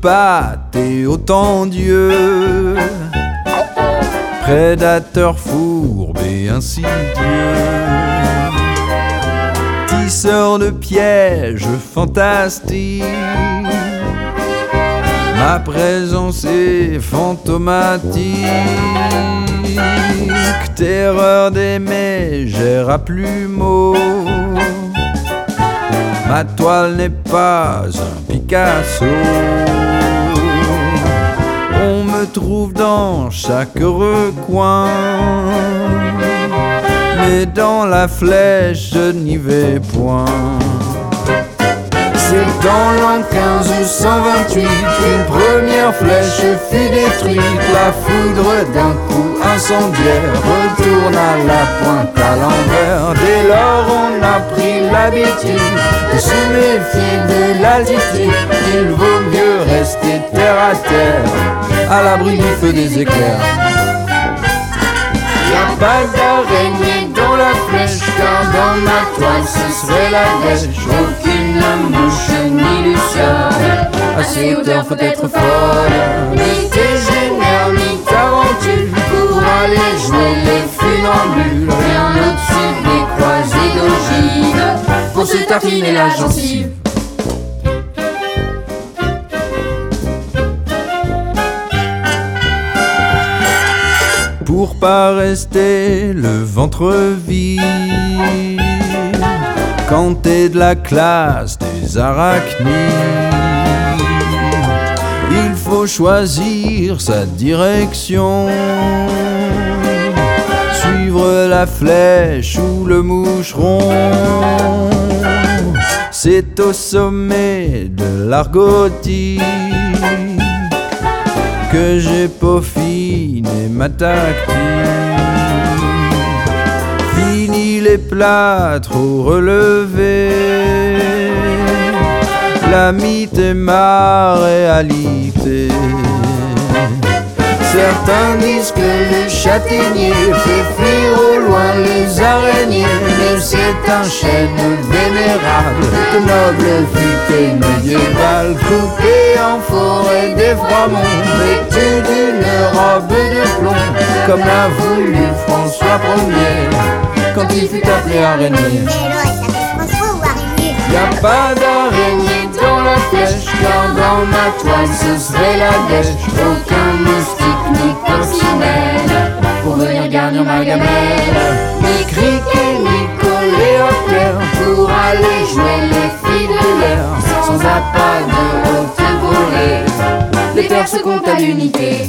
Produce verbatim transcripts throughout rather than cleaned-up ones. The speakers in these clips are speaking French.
pas, t'es autant Dieu, prédateur fourbe et insidieux, tisseur de pièges fantastiques. Ma présence est fantomatique, terreur des mégères à plumeaux. Ma toile n'est pas un Picasso. On me trouve dans chaque recoin, mais dans la flèche je n'y vais point. C'est dans l'an quinze cent vingt-huit qu'une première flèche fut détruite. La foudre d'un coup incendiaire retourne à la pointe à l'envers. Dès lors on a pris l'habitude de se méfier de l'altitude. Il vaut mieux rester terre à terre, à l'abri du feu des éclairs. Y'a pas d'araignée dans la flèche, car dans ma toile ce serait la dèche. Aucune mouche ni luciole, à ces hauteurs faut être folle. Ni dégénère ni tarentule, pour aller jouer les funambules. Rien au-dessus des croisées d'ogives, pour se tartiner la gencive. Pour pas rester le ventre vide, quand t'es de la classe des arachnides, il faut choisir sa direction, suivre la flèche ou le moucheron. C'est au sommet de l'argotique que j'ai peaufiné ma tactique. Fini les plâtres au relevé, la mythe est ma réalité. Certains disent que le châtaignier fait fuir au loin les araignées, mais c'est un chêne vénérable, de noble futé médiéval, coupé en forêt d'Effroimont, vêtu d'une robe de plomb, comme l'a voulu François Ier quand il fut appelé araignée. Y'a pas d'araignée dans la flèche, car dans ma toile ce serait la dèche. Aucun moustique ni coccinelle pour venir garnir ma gamelle, ni criquet ni coléoptère pour aller jouer les filles de l'air. Sans appât de haute volée, les terres se comptent à l'unité.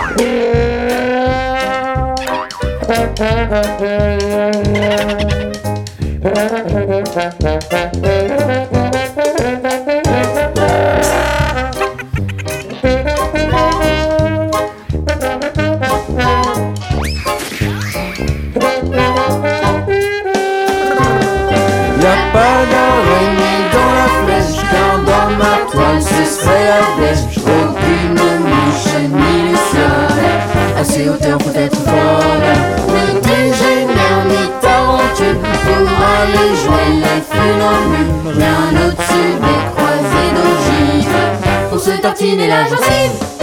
Y'a pas d'araignée dans la flèche, car dans ma toile ce serait la dèche. Aucune mouche ni luciole, à ces hauteurs faut être folle. Ni dégénère ni tarentule, pour aller jouer les funambules. Rien au-dessus des croisées d'ogives, pour se tartiner la gencive.